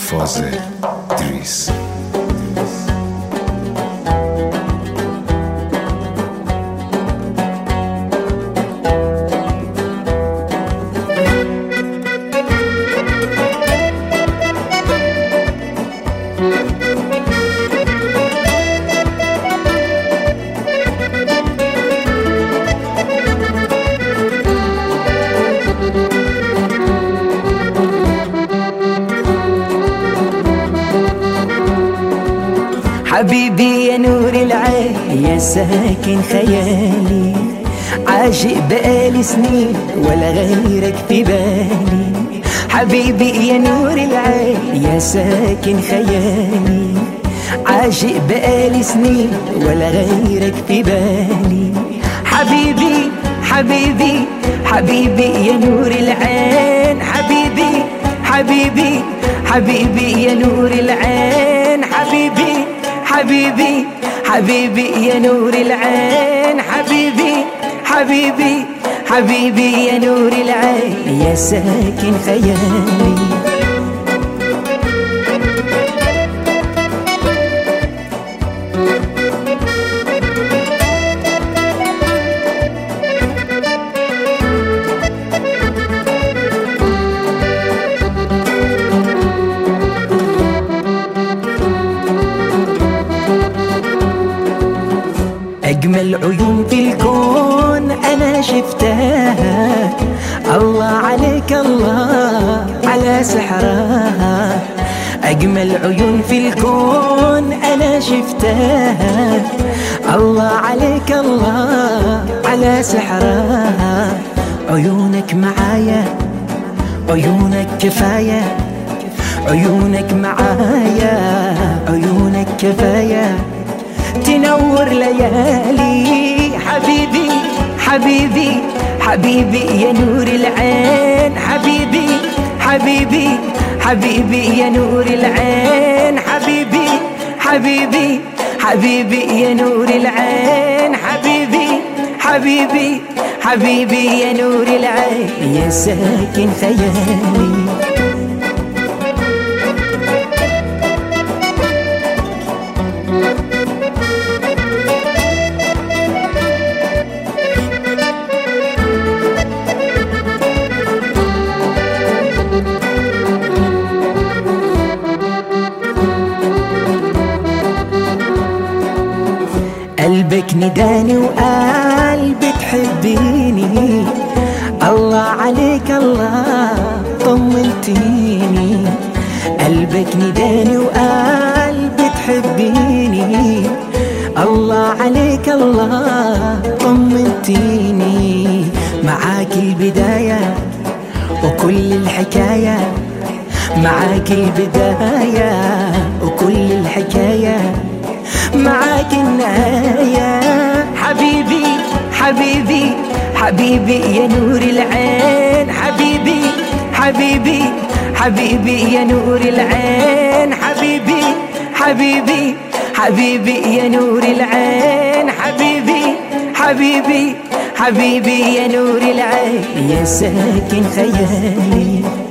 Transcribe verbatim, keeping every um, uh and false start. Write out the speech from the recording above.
فاضل إدريس. حبيبي يا نور العين يا ساكن خيالي، عاشق بقالي سنين ولا غيرك في بالي. حبيبي يا نور العين يا ساكن خيالي، عاشق بقالي سنين ولا غيرك في بالي. حبيبي حبيبي حبيبي يا نور العين، حبيبي حبيبي حبيبي يا نور العين. حبيبي حبيبي حبيبي يا نور العين. حبيبي حبيبي حبيبي يا نور العين يا ساكن خيالي. أجمل عيون في الكون أنا شفتها، الله عليك الله على سحرها. أجمل عيون في الكون أنا شفتها، الله عليك الله على سحرها. عيونك معايا عيونك كفاية، عيونك معايا عيونك كفاية تنور ليالي. حبيبي حبيبي حبيبي يا نور العين. حبيبي حبيبي حبيبي يا نور العين. حبيبي حبيبي حبيبي يا نور العين. حبيبي حبيبي حبيبي يا نور العين يا ساكن خيالي. قلبك نداني وقال بتحبيني، الله عليك الله طمنتيني. قلبك نداني وقال بتحبيني، الله عليك الله طمنتيني. معاك البداية وكل الحكاية، معاك البداية وكل الحكاية، معاك النهاية. حبيبي حبيبي حبيبي يا نور العين. حبيبي حبيبي حبيبي يا نور العين. حبيبي حبيبي حبيبي يا نور العين. حبيبي حبيبي حبيبي يا نور العين يا ساكن خيالي.